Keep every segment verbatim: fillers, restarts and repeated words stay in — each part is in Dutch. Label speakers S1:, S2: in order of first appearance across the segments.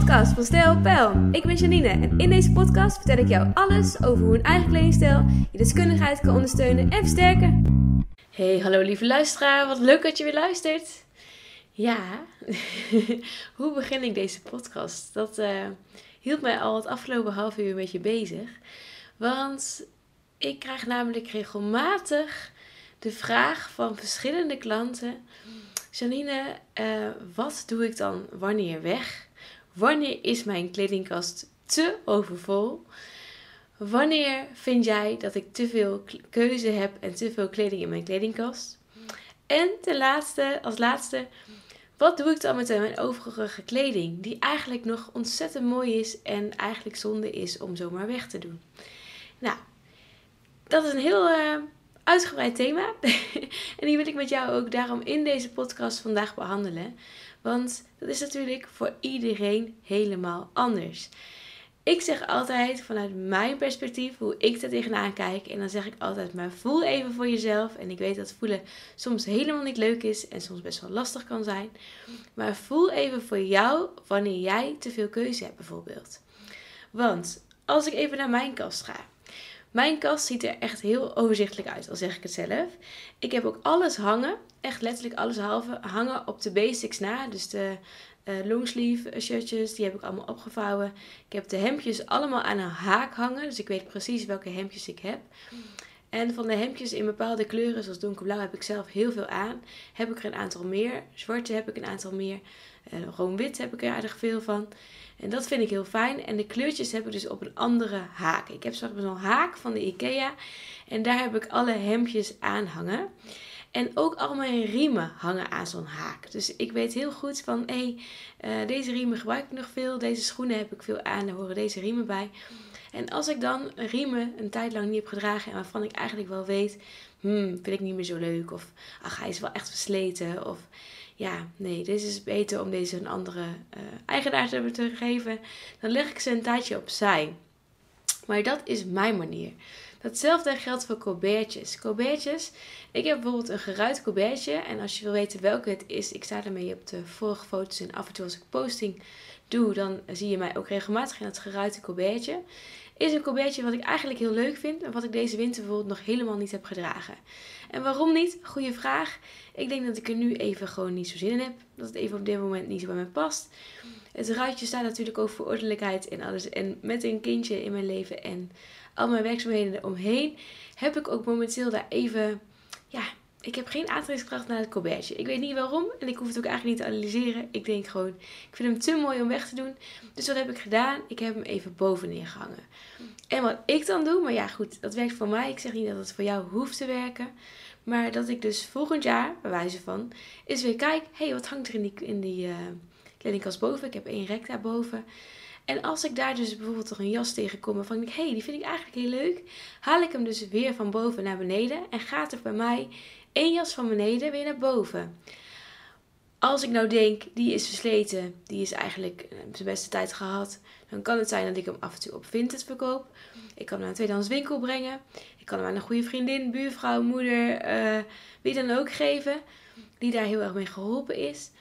S1: podcast van Stijl Peil. Ik ben Janine en in deze podcast vertel ik jou alles over hoe een eigen kledingstijl je deskundigheid kan ondersteunen en versterken. Hey, hallo lieve luisteraar, wat leuk dat je weer luistert. Ja, hoe begin ik deze podcast? Dat uh, hield mij al het afgelopen half uur een beetje bezig. Want ik krijg namelijk regelmatig de vraag van verschillende klanten: Janine, uh, wat doe ik dan wanneer weg? Wanneer is mijn kledingkast te overvol? Wanneer vind jij dat ik te veel keuze heb en te veel kleding in mijn kledingkast? En ten laatste, als laatste, wat doe ik dan met mijn overige kleding? Die eigenlijk nog ontzettend mooi is en eigenlijk zonde is om zomaar weg te doen. Nou, dat is een heel uh, uitgebreid thema. En die wil ik met jou ook daarom in deze podcast vandaag behandelen. Want dat is natuurlijk voor iedereen helemaal anders. Ik zeg altijd vanuit mijn perspectief hoe ik er tegenaan kijk. En dan zeg ik altijd, maar voel even voor jezelf. En ik weet dat voelen soms helemaal niet leuk is en soms best wel lastig kan zijn. Maar voel even voor jou wanneer jij te veel keuze hebt bijvoorbeeld. Want als ik even naar mijn kast ga. Mijn kast ziet er echt heel overzichtelijk uit, al zeg ik het zelf. Ik heb ook alles hangen, echt letterlijk alles halve hangen op de basics na. Dus de uh, longsleeve shirtjes, die heb ik allemaal opgevouwen. Ik heb de hemdjes allemaal aan een haak hangen, dus ik weet precies welke hemdjes ik heb. En van de hemdjes in bepaalde kleuren, zoals donkerblauw, heb ik zelf heel veel aan. Heb ik er een aantal meer. Zwarte heb ik een aantal meer. Uh, Room-wit heb ik er aardig veel van. En dat vind ik heel fijn. En de kleurtjes heb ik dus op een andere haak. Ik heb zo'n haak van de IKEA. En daar heb ik alle hemdjes aan hangen. En ook al mijn riemen hangen aan zo'n haak. Dus ik weet heel goed van, hé, hey, uh, deze riemen gebruik ik nog veel. Deze schoenen heb ik veel aan, daar horen deze riemen bij. En als ik dan riemen een tijd lang niet heb gedragen en waarvan ik eigenlijk wel weet, hmm, vind ik niet meer zo leuk. Of, ach, hij is wel echt versleten. Of, ja, nee, dit is beter om deze een andere uh, eigenaar te hebben te geven. Dan leg ik ze een tijdje opzij. Maar dat is mijn manier. Datzelfde geldt voor colbertjes. Colbertjes, ik heb bijvoorbeeld een geruit colbertje. En als je wil weten welke het is, ik sta ermee op de vorige foto's. En af en toe als ik posting doe, dan zie je mij ook regelmatig in het geruite colbertje. Is een colbertje wat ik eigenlijk heel leuk vind. En wat ik deze winter bijvoorbeeld nog helemaal niet heb gedragen. En waarom niet? Goeie vraag. Ik denk dat ik er nu even gewoon niet zo zin in heb. Dat het even op dit moment niet zo bij me past. Het ruitje staat natuurlijk ook voor ordelijkheid en alles. En met een kindje in mijn leven en al mijn werkzaamheden eromheen, heb ik ook momenteel daar even, ja, ik heb geen aantrekkingskracht naar het colbertje. Ik weet niet waarom en ik hoef het ook eigenlijk niet te analyseren. Ik denk gewoon, ik vind hem te mooi om weg te doen. Dus wat heb ik gedaan? Ik heb hem even boven neergehangen. En wat ik dan doe, maar ja goed, dat werkt voor mij. Ik zeg niet dat het voor jou hoeft te werken. Maar dat ik dus volgend jaar, bij wijze van, is weer kijk, hé, hey, wat hangt er in die, in die uh, kledingkast boven? Ik heb één rek daarboven. En als ik daar dus bijvoorbeeld toch een jas tegenkom waarvan ik denk, hé, hey, die vind ik eigenlijk heel leuk. Haal ik hem dus weer van boven naar beneden. En gaat er bij mij één jas van beneden weer naar boven. Als ik nou denk, die is versleten, die is eigenlijk zijn beste tijd gehad. Dan kan het zijn dat ik hem af en toe op Vinted verkoop. Ik kan hem naar een tweedehands winkel brengen. Ik kan hem aan een goede vriendin, buurvrouw, moeder, uh, wie dan ook geven. Die daar heel erg mee geholpen is.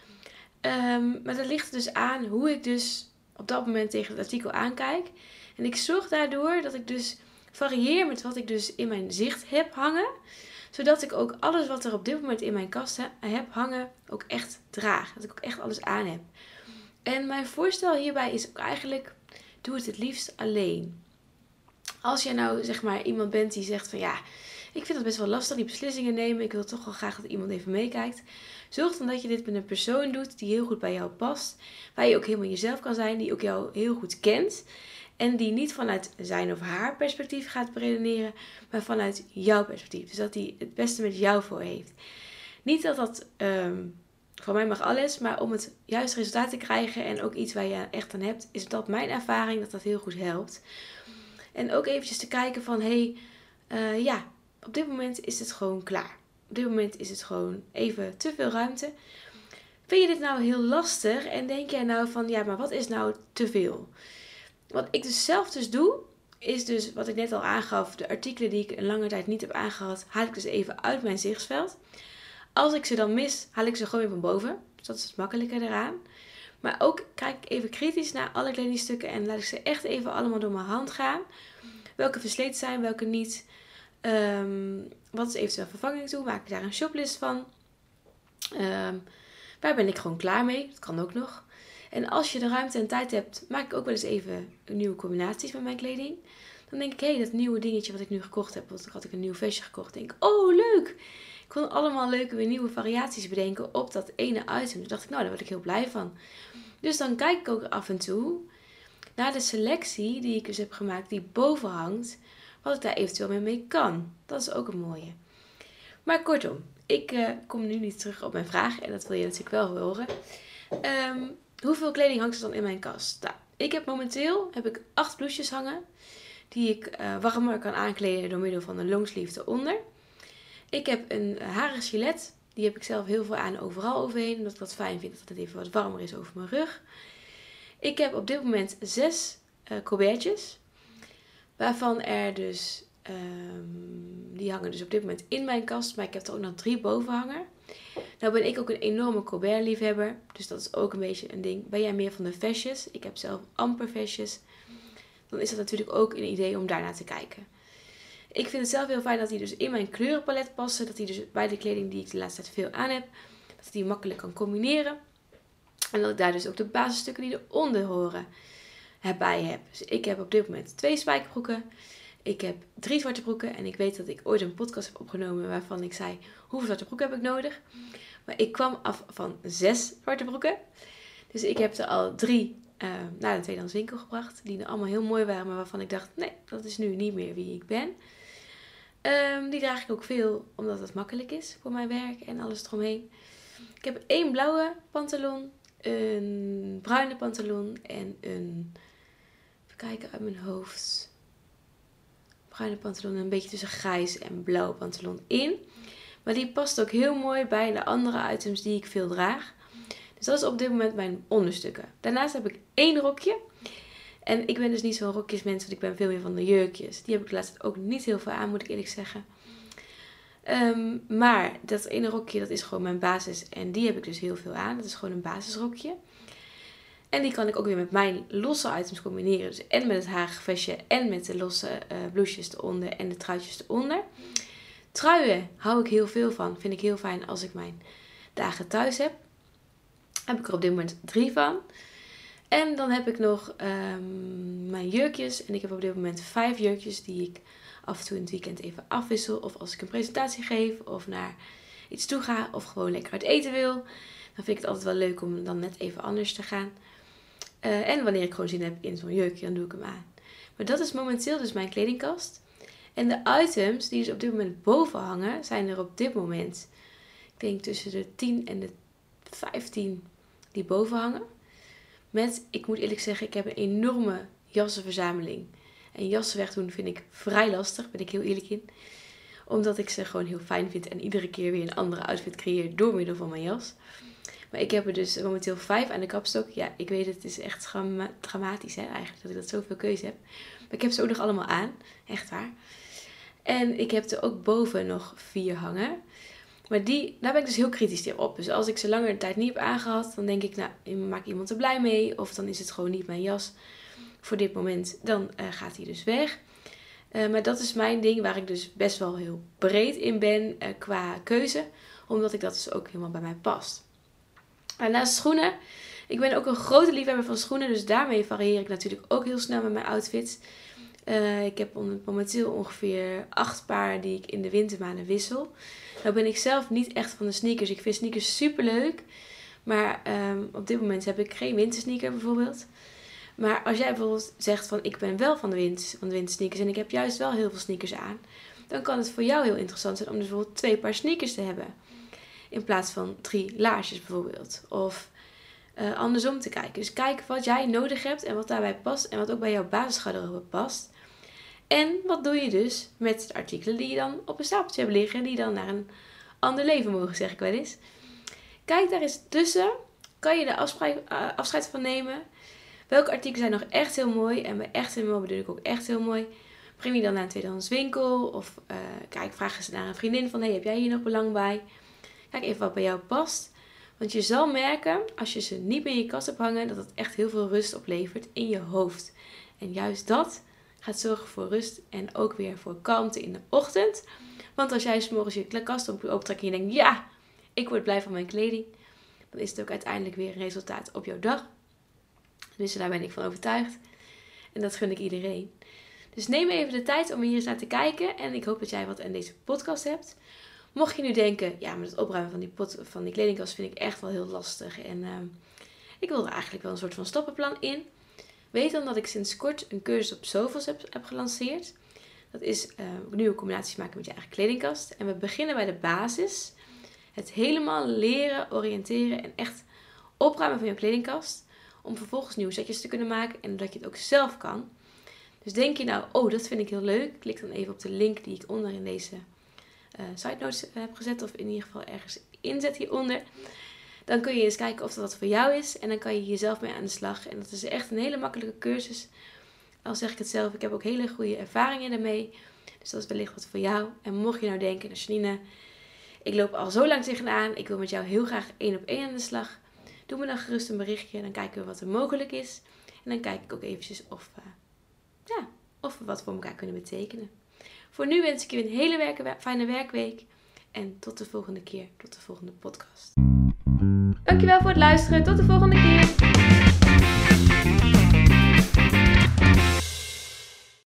S1: Um, maar dat ligt er dus aan hoe ik dus op dat moment tegen het artikel aankijk. En ik zorg daardoor dat ik dus varieer met wat ik dus in mijn zicht heb hangen. Zodat ik ook alles wat er op dit moment in mijn kast heb hangen ook echt draag. Dat ik ook echt alles aan heb. En mijn voorstel hierbij is ook eigenlijk, doe het het liefst alleen. Als jij nou zeg maar iemand bent die zegt van ja, ik vind het best wel lastig die beslissingen nemen. Ik wil toch wel graag dat iemand even meekijkt. Zorg dan dat je dit met een persoon doet die heel goed bij jou past. Waar je ook helemaal jezelf kan zijn. Die ook jou heel goed kent. En die niet vanuit zijn of haar perspectief gaat redeneren. Maar vanuit jouw perspectief. Dus dat hij het beste met jou voor heeft. Niet dat dat, um, voor mij mag alles. Maar om het juiste resultaat te krijgen. En ook iets waar je echt aan hebt. Is dat mijn ervaring dat dat heel goed helpt. En ook eventjes te kijken van hé, hey, uh, ja, op dit moment is het gewoon klaar. Op dit moment is het gewoon even te veel ruimte. Vind je dit nou heel lastig? En denk jij nou van, ja, maar wat is nou te veel? Wat ik dus zelf dus doe, is dus wat ik net al aangaf. De artikelen die ik een lange tijd niet heb aangehad, haal ik dus even uit mijn zichtsveld. Als ik ze dan mis, haal ik ze gewoon weer van boven. Dus dat is het makkelijker eraan. Maar ook kijk ik even kritisch naar alle kledingstukken en laat ik ze echt even allemaal door mijn hand gaan. Welke versleten zijn, welke niet. Um, wat is eventueel vervanging toe? Maak ik daar een shoplist van? Um, waar ben ik gewoon klaar mee? Dat kan ook nog. En als je de ruimte en tijd hebt, maak ik ook wel eens even nieuwe combinaties met mijn kleding. Dan denk ik, hé, hey, dat nieuwe dingetje wat ik nu gekocht heb. Want had ik een nieuw vestje gekocht. Denk ik, oh leuk! Ik kon allemaal leuke weer nieuwe variaties bedenken op dat ene item. Toen dacht ik, nou, daar word ik heel blij van. Dus dan kijk ik ook af en toe naar de selectie die ik dus heb gemaakt, die boven hangt. Wat ik daar eventueel mee, mee kan. Dat is ook een mooie. Maar kortom, ik uh, kom nu niet terug op mijn vraag. En dat wil je natuurlijk wel horen. Um, hoeveel kleding hangt er dan in mijn kast? Nou, ik heb momenteel heb ik acht blouses hangen. Die ik uh, warmer kan aankleden door middel van een longsleeve eronder. Ik heb een uh, haren gilet. Die heb ik zelf heel veel aan overal overheen. Omdat ik dat fijn vind dat het even wat warmer is over mijn rug. Ik heb op dit moment zes uh, colbertjes. Waarvan er dus, um, die hangen dus op dit moment in mijn kast. Maar ik heb er ook nog drie boven hangen. Nou ben ik ook een enorme Colbert liefhebber. Dus dat is ook een beetje een ding. Ben jij meer van de vestjes? Ik heb zelf amper vestjes. Dan is dat natuurlijk ook een idee om daarnaar te kijken. Ik vind het zelf heel fijn dat die dus in mijn kleurenpalet passen. Dat die dus bij de kleding die ik de laatste tijd veel aan heb. Dat ik die makkelijk kan combineren. En dat ik daar dus ook de basisstukken die eronder horen bij heb. Dus ik heb op dit moment twee spijkerbroeken. Ik heb drie zwarte broeken. En ik weet dat ik ooit een podcast heb opgenomen waarvan ik zei, hoeveel zwarte broeken heb ik nodig? Maar ik kwam af van zes zwarte broeken. Dus ik heb er al drie uh, naar de tweedehands winkel gebracht. Die allemaal heel mooi waren, maar waarvan ik dacht, nee, dat is nu niet meer wie ik ben. Um, die draag ik ook veel, omdat het makkelijk is voor mijn werk en alles eromheen. Ik heb één blauwe pantalon, een bruine pantalon en een, even kijken uit mijn hoofd, bruine pantalon en een beetje tussen grijs en blauw pantalon in. Maar die past ook heel mooi bij de andere items die ik veel draag. Dus dat is op dit moment mijn onderstukken. Daarnaast heb ik één rokje. En ik ben dus niet zo'n rokjesmens, want ik ben veel meer van de jurkjes. Die heb ik de laatste tijd ook niet heel veel aan, moet ik eerlijk zeggen. Um, maar dat ene rokje, dat is gewoon mijn basis. En die heb ik dus heel veel aan. Dat is gewoon een basisrokje. En die kan ik ook weer met mijn losse items combineren. Dus en met het harige vestje en met de losse uh, blouses eronder en de truitjes eronder. Truien hou ik heel veel van. Vind ik heel fijn als ik mijn dagen thuis heb. Heb ik er op dit moment drie van. En dan heb ik nog um, mijn jurkjes. En ik heb op dit moment vijf jurkjes die ik af en toe in het weekend even afwissel. Of als ik een presentatie geef of naar iets toe ga of gewoon lekker uit eten wil. Dan vind ik het altijd wel leuk om dan net even anders te gaan. Uh, en wanneer ik gewoon zin heb in zo'n jurkje, dan doe ik hem aan. Maar dat is momenteel dus mijn kledingkast. En de items die dus op dit moment boven hangen, zijn er op dit moment, ik denk tussen de tien en de vijftien die boven hangen. Met, ik moet eerlijk zeggen, ik heb een enorme jassenverzameling. En jassen wegdoen vind ik vrij lastig, ben ik heel eerlijk in. Omdat ik ze gewoon heel fijn vind en iedere keer weer een andere outfit creëer door middel van mijn jas. Maar ik heb er dus momenteel vijf aan de kapstok. Ja, ik weet het is echt drama- dramatisch hè, eigenlijk dat ik dat zoveel keuze heb. Maar ik heb ze ook nog allemaal aan, echt waar. En ik heb er ook boven nog vier hangen. Maar die, daar ben ik dus heel kritisch op. Dus als ik ze langer de tijd niet heb aangehad, dan denk ik, nou, maak iemand er blij mee. Of dan is het gewoon niet mijn jas voor dit moment. Dan uh, gaat hij dus weg. Uh, maar dat is mijn ding waar ik dus best wel heel breed in ben uh, qua keuze. Omdat ik dat dus ook helemaal bij mij past. Maar naast schoenen, ik ben ook een grote liefhebber van schoenen. Dus daarmee varieer ik natuurlijk ook heel snel met mijn outfits. Uh, ik heb momenteel ongeveer acht paar die ik in de wintermaanden wissel. Nou ben ik zelf niet echt van de sneakers. Ik vind sneakers super leuk. Maar um, op dit moment heb ik geen wintersneaker bijvoorbeeld. Maar als jij bijvoorbeeld zegt van ik ben wel van de, wind, van de wintersneakers en ik heb juist wel heel veel sneakers aan. Dan kan het voor jou heel interessant zijn om dus bijvoorbeeld twee paar sneakers te hebben. In plaats van drie laarsjes bijvoorbeeld. Of uh, andersom te kijken. Dus kijk wat jij nodig hebt en wat daarbij past. En wat ook bij jouw basisgarderobe past. En wat doe je dus met de artikelen die je dan op een stapeltje hebt liggen. Die dan naar een ander leven mogen, zeg ik wel eens. Kijk daar eens tussen. Kan je er uh, afscheid van nemen. Welke artikelen zijn nog echt heel mooi. En bij echt heel mooi bedoel ik ook echt heel mooi. Breng die dan naar een tweedehands winkel. Of uh, kijk, vraag eens naar een vriendin van. Hey, heb jij hier nog belang bij? Kijk even wat bij jou past. Want je zal merken, als je ze niet meer in je kast hebt hangen, dat het echt heel veel rust oplevert in je hoofd. En juist dat gaat zorgen voor rust en ook weer voor kalmte in de ochtend. Want als jij 's morgens je kast optrekt en je denkt, ja, ik word blij van mijn kleding, dan is het ook uiteindelijk weer een resultaat op jouw dag. Dus daar ben ik van overtuigd. En dat gun ik iedereen. Dus neem even de tijd om hier eens naar te kijken. En ik hoop dat jij wat aan deze podcast hebt. Mocht je nu denken, ja, maar het opruimen van die, pot, van die kledingkast vind ik echt wel heel lastig. En uh, ik wil er eigenlijk wel een soort van stappenplan in. Weet dan dat ik sinds kort een cursus op Sovos heb, heb gelanceerd. Dat is uh, nieuwe combinaties maken met je eigen kledingkast. En we beginnen bij de basis. Het helemaal leren, oriënteren en echt opruimen van je kledingkast. Om vervolgens nieuwe setjes te kunnen maken en dat je het ook zelf kan. Dus denk je nou, oh, dat vind ik heel leuk. Klik dan even op de link die ik onder in deze uh, side notes heb gezet. Of in ieder geval ergens inzet hieronder. Dan kun je eens kijken of dat wat voor jou is. En dan kan je hier zelf mee aan de slag. En dat is echt een hele makkelijke cursus. Al zeg ik het zelf, ik heb ook hele goede ervaringen daarmee. Dus dat is wellicht wat voor jou. En mocht je nou denken, nou Janine, ik loop al zo lang tegenaan. Ik wil met jou heel graag één op één aan de slag. Doe me dan gerust een berichtje. Dan kijken we wat er mogelijk is. En dan kijk ik ook eventjes of, uh, ja, of we wat voor elkaar kunnen betekenen. Voor nu wens ik je een hele werke, fijne werkweek. En tot de volgende keer. Tot de volgende podcast. Dankjewel voor het luisteren. Tot de volgende keer.